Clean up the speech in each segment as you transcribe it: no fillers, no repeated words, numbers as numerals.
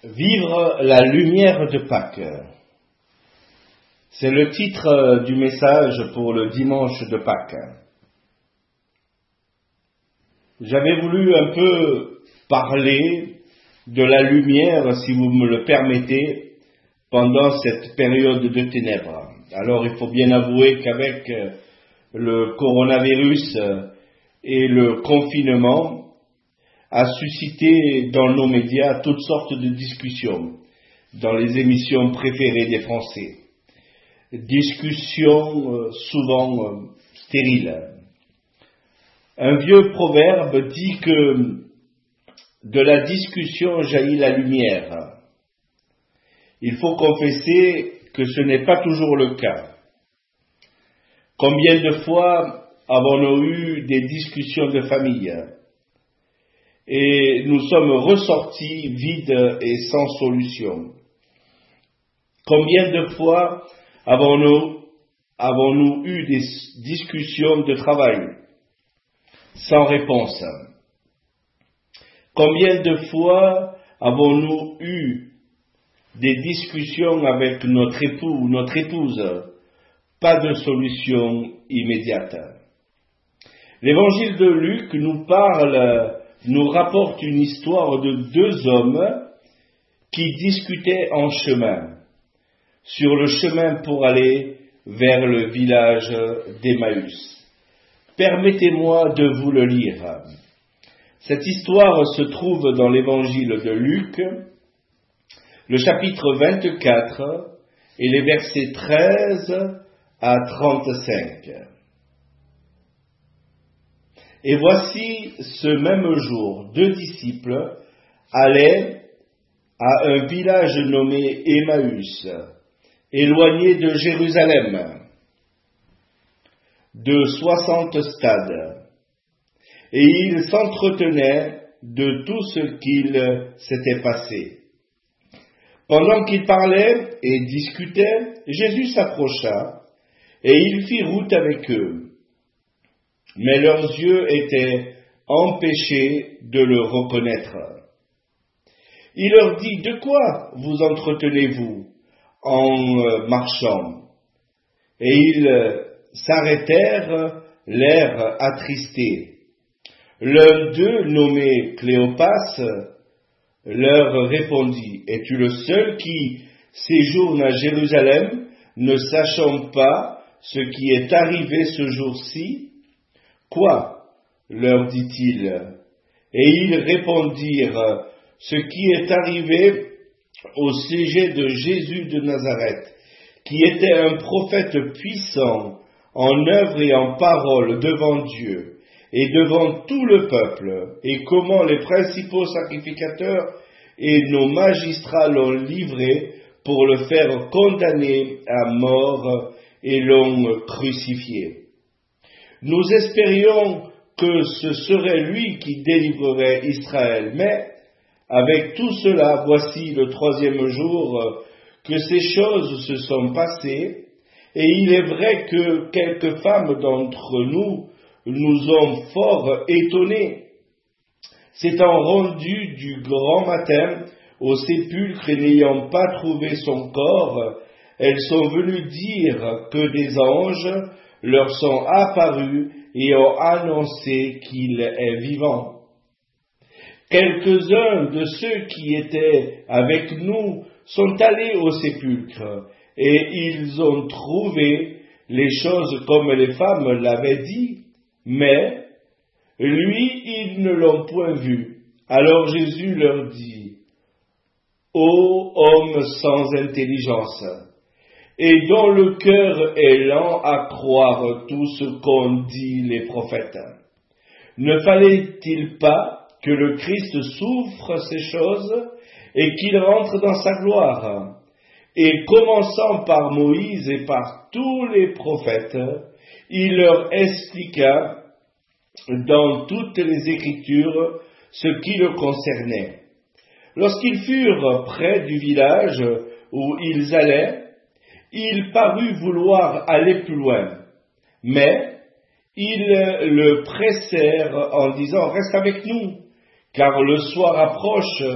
Vivre la lumière de Pâques. C'est le titre du message pour le dimanche de Pâques. J'avais voulu un peu parler de la lumière, si vous me le permettez, pendant cette période de ténèbres. Alors il faut bien avouer qu'avec le coronavirus et le confinement, a suscité dans nos médias toutes sortes de discussions, dans les émissions préférées des Français. Discussions souvent stériles. Un vieux proverbe dit que de la discussion jaillit la lumière. Il faut confesser que ce n'est pas toujours le cas. Combien de fois avons-nous eu des discussions de famille et nous sommes ressortis vides et sans solution? Combien de fois avons-nous eu des discussions de travail sans réponse? Combien de fois avons-nous eu des discussions avec notre époux ou notre épouse? Pas de solution immédiate. L'évangile de Luc nous rapporte une histoire de deux hommes qui discutaient en chemin, sur le chemin pour aller vers le village d'Emmaüs. Permettez-moi de vous le lire. Cette histoire se trouve dans l'évangile de Luc, le chapitre 24 et les versets 13 à 35. Et voici, ce même jour, deux disciples allaient à un village nommé Emmaüs, éloigné de Jérusalem, de 60 stades, et ils s'entretenaient de tout ce qu'il s'était passé. Pendant qu'ils parlaient et discutaient, Jésus s'approcha, et il fit route avec eux. Mais leurs yeux étaient empêchés de le reconnaître. Il leur dit: « De quoi vous entretenez-vous en marchant ?» Et ils s'arrêtèrent, l'air attristé. L'un d'eux, nommé Cléopas, leur répondit: « Es-tu le seul qui séjourne à Jérusalem, ne sachant pas ce qui est arrivé ce jour-ci ?» « Quoi ?» leur dit-il. Et ils répondirent: « Ce qui est arrivé au sujet de Jésus de Nazareth, qui était un prophète puissant en œuvre et en parole devant Dieu et devant tout le peuple, et comment les principaux sacrificateurs et nos magistrats l'ont livré pour le faire condamner à mort et l'ont crucifié. Nous espérions que ce serait lui qui délivrerait Israël, mais avec tout cela, voici le troisième jour que ces choses se sont passées, et il est vrai que quelques femmes d'entre nous nous ont fort étonnés. S'étant rendues du grand matin au sépulcre et n'ayant pas trouvé son corps, elles sont venues dire que des anges leur sont apparus et ont annoncé qu'il est vivant. Quelques-uns de ceux qui étaient avec nous sont allés au sépulcre, et ils ont trouvé les choses comme les femmes l'avaient dit, mais lui, ils ne l'ont point vu. Alors Jésus leur dit: « Ô hommes sans intelligence, et dont le cœur est lent à croire tout ce qu'ont dit les prophètes, ne fallait-il pas que le Christ souffre ces choses et qu'il rentre dans sa gloire ? Et commençant par Moïse et par tous les prophètes, il leur expliqua dans toutes les Écritures ce qui le concernait. Lorsqu'ils furent près du village où ils allaient, il parut vouloir aller plus loin, mais ils le pressèrent en disant: « Reste avec nous, car le soir approche,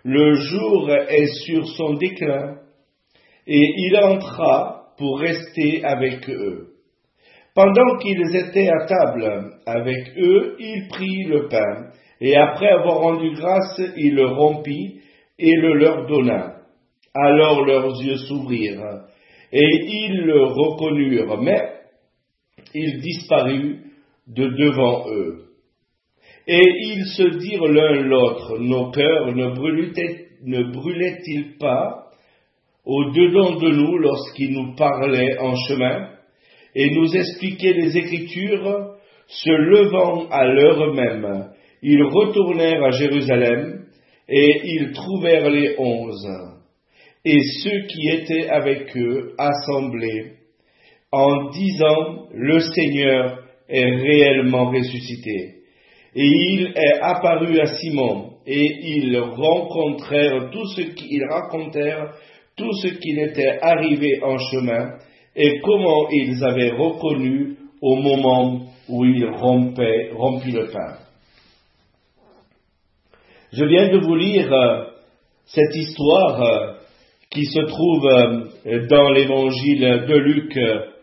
le jour est sur son déclin, et il entra pour rester avec eux. Pendant qu'ils étaient à table avec eux, il prit le pain, et après avoir rendu grâce, il le rompit et le leur donna. Alors leurs yeux s'ouvrirent, et ils le reconnurent, mais il disparut de devant eux. Et ils se dirent l'un l'autre, nos cœurs ne brûlaient-ils pas au-dedans de nous lorsqu'il nous parlait en chemin, et nous expliquait les Écritures? Se levant à l'heure même, ils retournèrent à Jérusalem, et ils trouvèrent les 11, et ceux qui étaient avec eux assemblés, en disant, le Seigneur est réellement ressuscité. Et il est apparu à Simon, et ils racontèrent tout ce qui était arrivé en chemin, et comment ils avaient reconnu au moment où il rompit le pain. Je viens de vous lire cette histoire qui se trouve dans l'évangile de Luc.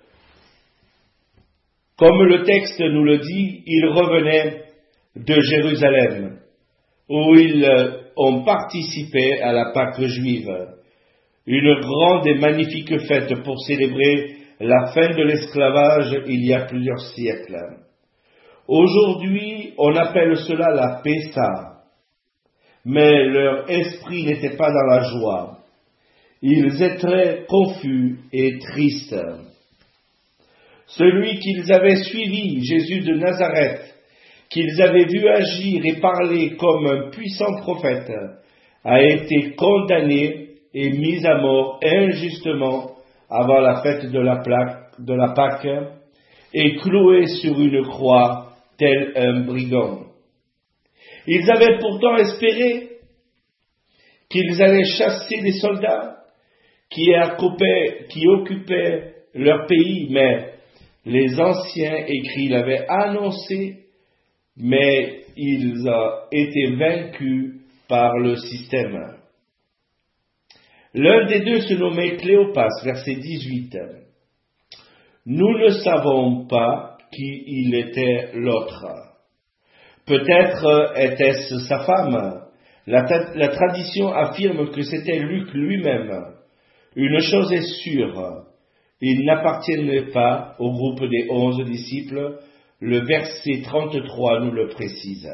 Comme le texte nous le dit, ils revenaient de Jérusalem, où ils ont participé à la Pâque juive, une grande et magnifique fête pour célébrer la fin de l'esclavage il y a plusieurs siècles. Aujourd'hui, on appelle cela la Pessa, mais leur esprit n'était pas dans la joie. Ils étaient confus et tristes. Celui qu'ils avaient suivi, Jésus de Nazareth, qu'ils avaient vu agir et parler comme un puissant prophète, a été condamné et mis à mort injustement avant la fête de la Pâque et cloué sur une croix tel un brigand. Ils avaient pourtant espéré qu'ils allaient chasser les soldats qui occupaient leur pays, mais les anciens écrits l'avaient annoncé, mais ils ont été vaincus par le système. L'un des deux se nommait Cléopas, verset 18. Nous ne savons pas qui il était l'autre. Peut-être était-ce sa femme. La tradition affirme que c'était Luc lui-même. Une chose est sûre, il n'appartenait pas au groupe des 11 disciples. Le verset 33 nous le précise.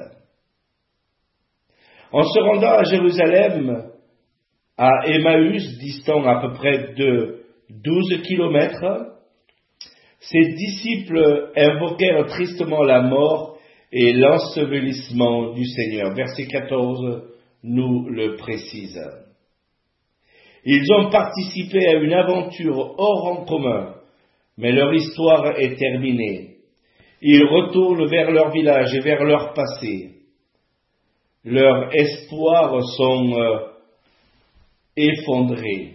En se rendant à Jérusalem, à Emmaüs, distant à peu près de 12 kilomètres, ses disciples invoquèrent tristement la mort et l'ensevelissement du Seigneur. Verset 14 nous le précise. Ils ont participé à une aventure hors en commun, mais leur histoire est terminée. Ils retournent vers leur village et vers leur passé. Leurs espoirs sont effondrés.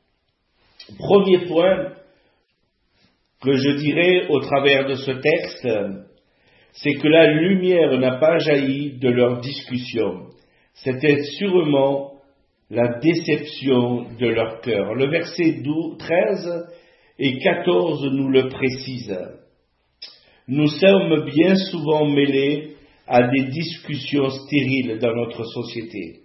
Premier point que je dirais au travers de ce texte, c'est que la lumière n'a pas jailli de leur discussion. C'était sûrement la déception de leur cœur. Le verset 13 et 14 nous le précisent. Nous sommes bien souvent mêlés à des discussions stériles dans notre société,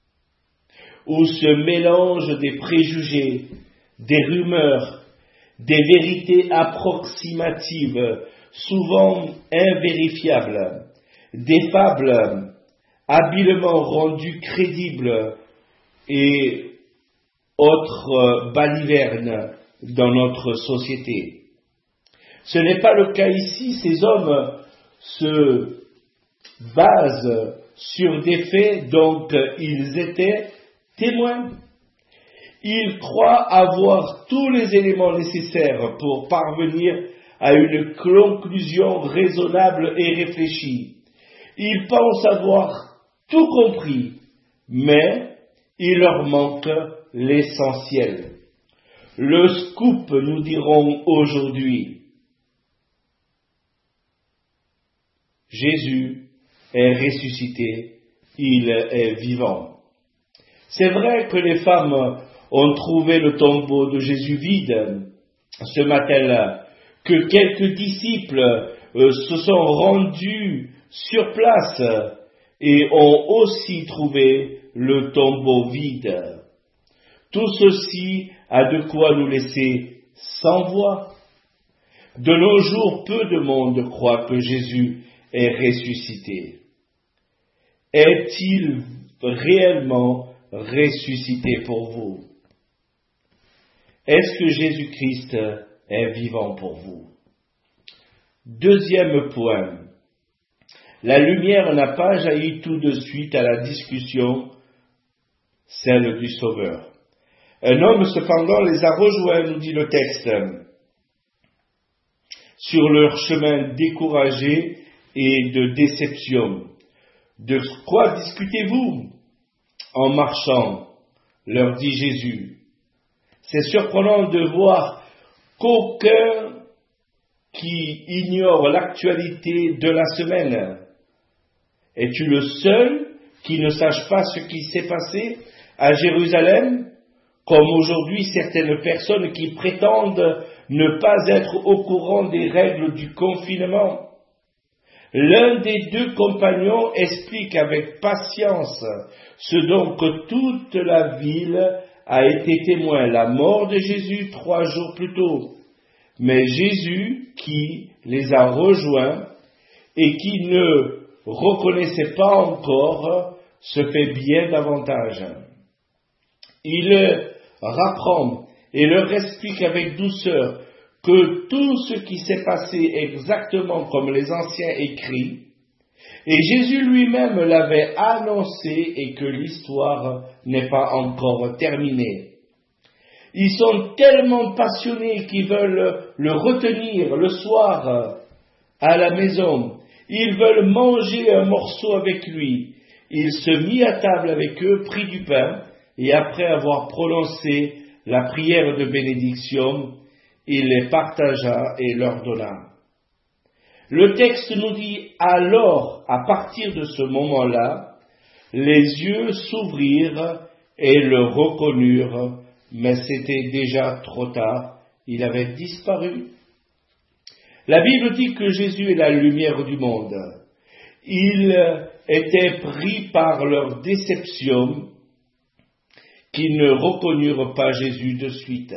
où se mélangent des préjugés, des rumeurs, des vérités approximatives, souvent invérifiables, des fables habilement rendues crédibles et autres balivernes dans notre société. Ce n'est pas le cas ici. Ces hommes se basent sur des faits dont ils étaient témoins. Ils croient avoir tous les éléments nécessaires pour parvenir à une conclusion raisonnable et réfléchie. Ils pensent avoir tout compris, mais il leur manque l'essentiel. Le scoop, nous dirons aujourd'hui. Jésus est ressuscité, il est vivant. C'est vrai que les femmes ont trouvé le tombeau de Jésus vide ce matin-là, que quelques disciples se sont rendus sur place et ont aussi trouvé le tombeau vide. Tout ceci a de quoi nous laisser sans voix. De nos jours, peu de monde croit que Jésus est ressuscité. Est-il réellement ressuscité pour vous? Est-ce que Jésus-Christ est vivant pour vous? Deuxième point. La lumière n'a pas jailli tout de suite à la discussion, celle du Sauveur. Un homme cependant les a rejoints, nous dit le texte, sur leur chemin découragé et de déception. De quoi discutez-vous en marchant? Leur dit Jésus. C'est surprenant de voir qu'aucun qui ignore l'actualité de la semaine. Es-tu le seul qui ne sache pas ce qui s'est passé à Jérusalem, comme aujourd'hui certaines personnes qui prétendent ne pas être au courant des règles du confinement? L'un des deux compagnons explique avec patience ce dont que toute la ville a été témoin, la mort de Jésus 3 jours plus tôt. Mais Jésus, qui les a rejoints et qui ne reconnaissait pas encore, se fait bien davantage. Il rapprend et leur explique avec douceur que tout ce qui s'est passé exactement comme les anciens écrits, et Jésus lui-même l'avait annoncé et que l'histoire n'est pas encore terminée. Ils sont tellement passionnés qu'ils veulent le retenir le soir à la maison. Ils veulent manger un morceau avec lui. Il se mit à table avec eux, prit du pain, et après avoir prononcé la prière de bénédiction, il les partagea et leur donna. Le texte nous dit alors, à partir de ce moment-là, les yeux s'ouvrirent et le reconnurent, mais c'était déjà trop tard, il avait disparu. La Bible dit que Jésus est la lumière du monde. Ils étaient pris par leur déception, qu'ils ne reconnurent pas Jésus de suite.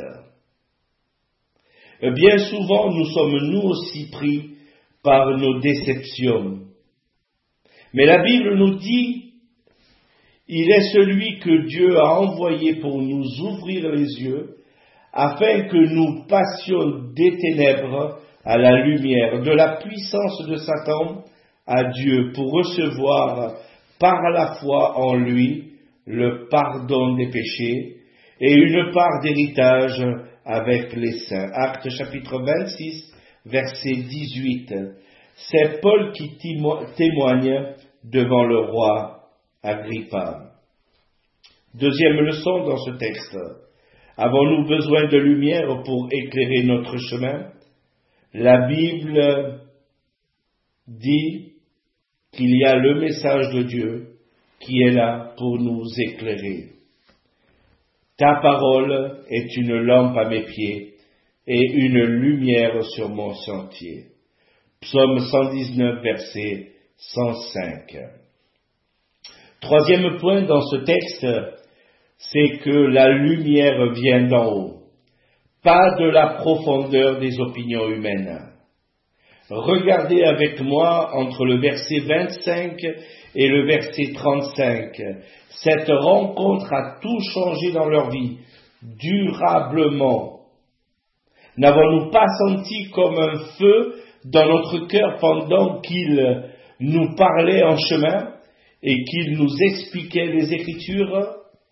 Bien souvent, nous sommes nous aussi pris par nos déceptions. Mais la Bible nous dit, il est celui que Dieu a envoyé pour nous ouvrir les yeux, afin que nous passions des ténèbres à la lumière, de la puissance de Satan à Dieu, pour recevoir par la foi en lui le pardon des péchés et une part d'héritage avec les saints. Actes chapitre 26, verset 18. C'est Paul qui témoigne devant le roi Agrippa. Deuxième leçon dans ce texte. Avons-nous besoin de lumière pour éclairer notre chemin? La Bible dit qu'il y a le message de Dieu qui est là pour nous éclairer. Ta parole est une lampe à mes pieds et une lumière sur mon sentier. Psaume 119, verset 105. Troisième point dans ce texte, c'est que la lumière vient d'en haut, pas de la profondeur des opinions humaines. Regardez avec moi entre le verset 25 et le verset 35. Cette rencontre a tout changé dans leur vie, durablement. N'avons-nous pas senti comme un feu dans notre cœur pendant qu'il nous parlait en chemin et qu'il nous expliquait les Écritures?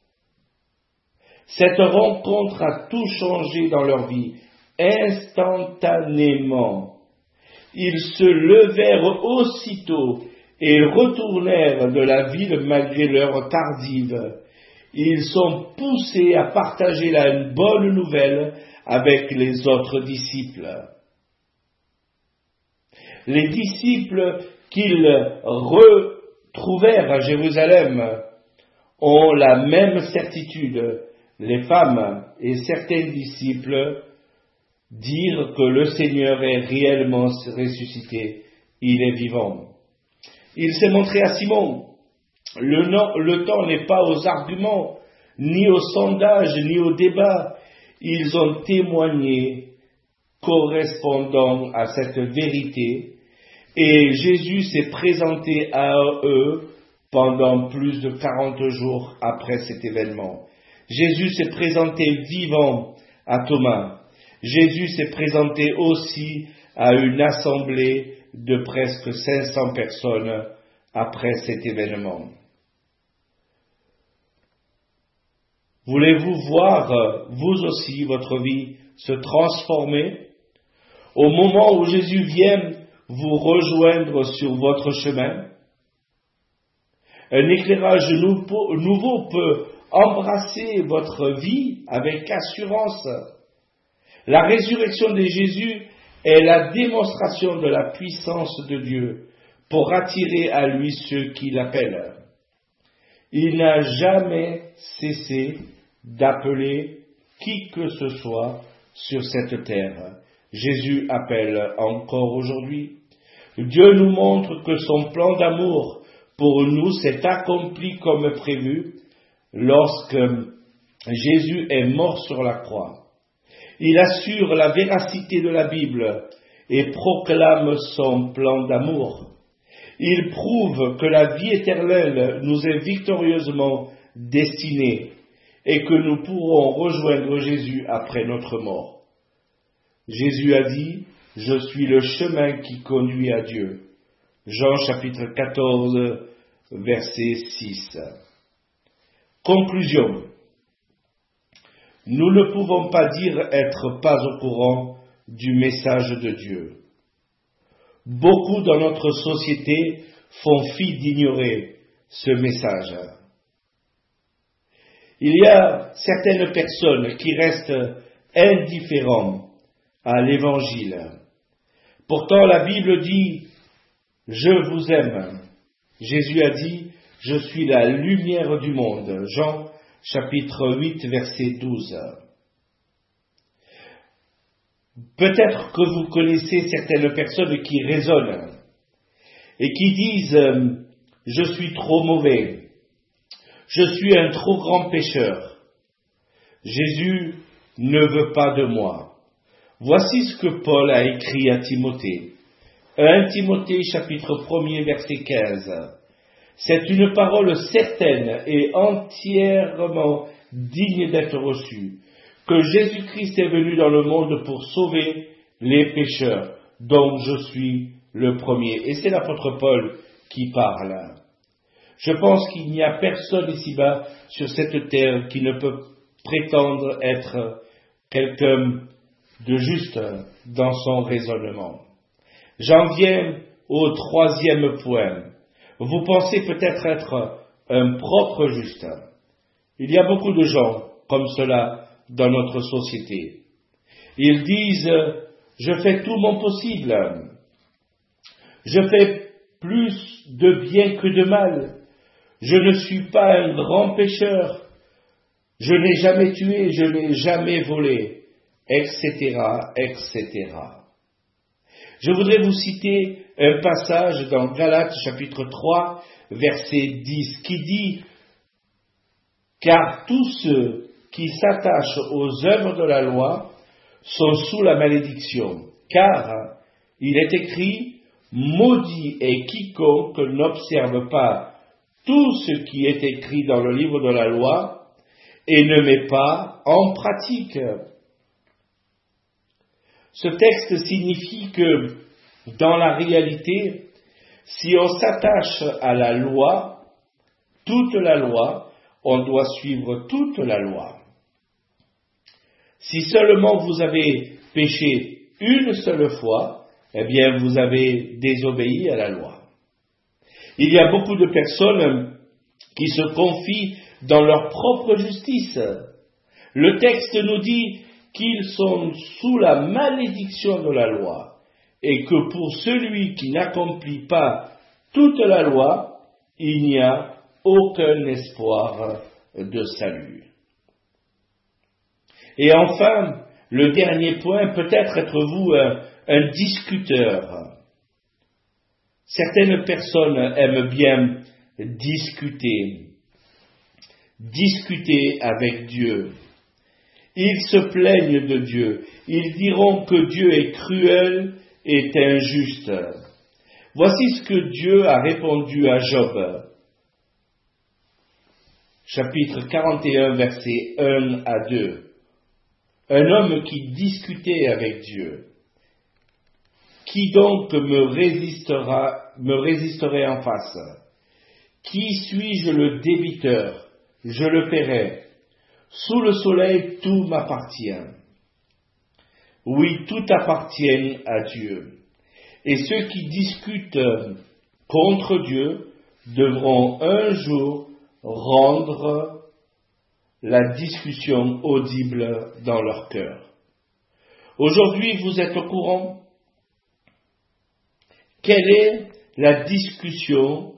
Cette rencontre a tout changé dans leur vie, instantanément. Ils se levèrent aussitôt et retournèrent de la ville malgré l'heure tardive. Ils sont poussés à partager la bonne nouvelle avec les autres disciples. Les disciples qu'ils retrouvèrent à Jérusalem ont la même certitude. Les femmes et certains disciples dirent que le Seigneur est réellement ressuscité. Il est vivant. Il s'est montré à Simon. Le temps n'est pas aux arguments, ni aux sondages, ni aux débats. Ils ont témoigné correspondant à cette vérité, et Jésus s'est présenté à eux pendant plus de 40 jours après cet événement. Jésus s'est présenté vivant à Thomas. Jésus s'est présenté aussi à une assemblée de presque 500 personnes après cet événement. Voulez-vous voir, vous aussi, votre vie se transformer au moment où Jésus vient vous rejoindre sur votre chemin? Un éclairage nouveau peut embrasser votre vie avec assurance. La résurrection de Jésus est la démonstration de la puissance de Dieu pour attirer à lui ceux qui l'appellent. Il n'a jamais cessé d'appeler qui que ce soit sur cette terre. Jésus appelle encore aujourd'hui. Dieu nous montre que son plan d'amour pour nous s'est accompli comme prévu lorsque Jésus est mort sur la croix. Il assure la véracité de la Bible et proclame son plan d'amour. Il prouve que la vie éternelle nous est victorieusement destinée et que nous pourrons rejoindre Jésus après notre mort. Jésus a dit, « Je suis le chemin qui conduit à Dieu ». Jean chapitre 14, verset 6. Conclusion. Nous ne pouvons pas dire être pas au courant du message de Dieu. Beaucoup dans notre société font fi d'ignorer ce message. Il y a certaines personnes qui restent indifférentes à l'évangile. Pourtant, la Bible dit « Je vous aime ». Jésus a dit « Je suis la lumière du monde ». Jean chapitre 8, verset 12. Peut-être que vous connaissez certaines personnes qui raisonnent et qui disent « Je suis trop mauvais, je suis un trop grand pécheur, Jésus ne veut pas de moi ». Voici ce que Paul a écrit à Timothée. 1 Timothée chapitre 1er verset 15. C'est une parole certaine et entièrement digne d'être reçue, que Jésus-Christ est venu dans le monde pour sauver les pécheurs, dont je suis le premier. Et c'est l'apôtre Paul qui parle. Je pense qu'il n'y a personne ici-bas sur cette terre qui ne peut prétendre être quelqu'un de juste dans son raisonnement. J'en viens au troisième point. Vous pensez peut-être être un propre juste. Il y a beaucoup de gens comme cela dans notre société. Ils disent « Je fais tout mon possible. Je fais plus de bien que de mal. Je ne suis pas un grand pécheur. Je n'ai jamais tué, je n'ai jamais volé. » etc., etc. Je voudrais vous citer un passage dans Galates chapitre 3, verset 10, qui dit « Car tous ceux qui s'attachent aux œuvres de la loi sont sous la malédiction, car il est écrit « Maudit est quiconque n'observe pas tout ce qui est écrit dans le livre de la loi et ne met pas en pratique. » Ce texte signifie que, dans la réalité, si on s'attache à la loi, toute la loi, on doit suivre toute la loi. Si seulement vous avez péché une seule fois, eh bien vous avez désobéi à la loi. Il y a beaucoup de personnes qui se confient dans leur propre justice. Le texte nous dit qu'ils sont sous la malédiction de la loi, et que pour celui qui n'accomplit pas toute la loi, il n'y a aucun espoir de salut. Et enfin, le dernier point, peut-être êtes-vous un discuteur. Certaines personnes aiment bien discuter avec Dieu. Ils se plaignent de Dieu. Ils diront que Dieu est cruel et injuste. Voici ce que Dieu a répondu à Job. Chapitre 41, versets 1 à 2. Un homme qui discutait avec Dieu. Qui donc me résisterait en face? Qui suis-je le débiteur? Je le paierai. Sous le soleil, tout m'appartient. Oui, tout appartient à Dieu. Et ceux qui discutent contre Dieu devront un jour rendre la discussion audible dans leur cœur. Aujourd'hui, vous êtes au courant? Quelle est la décision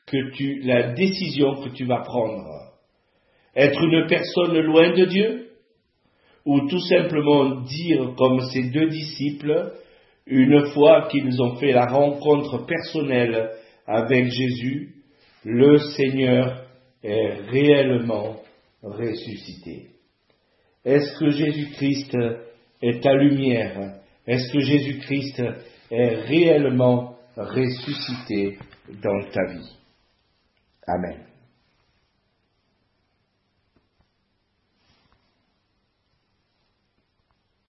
que tu vas prendre? Être une personne loin de Dieu? Ou tout simplement dire comme ces deux disciples, une fois qu'ils ont fait la rencontre personnelle avec Jésus, le Seigneur est réellement ressuscité. Est-ce que Jésus-Christ est ta lumière? Est-ce que Jésus-Christ est réellement ressuscité dans ta vie? Amen.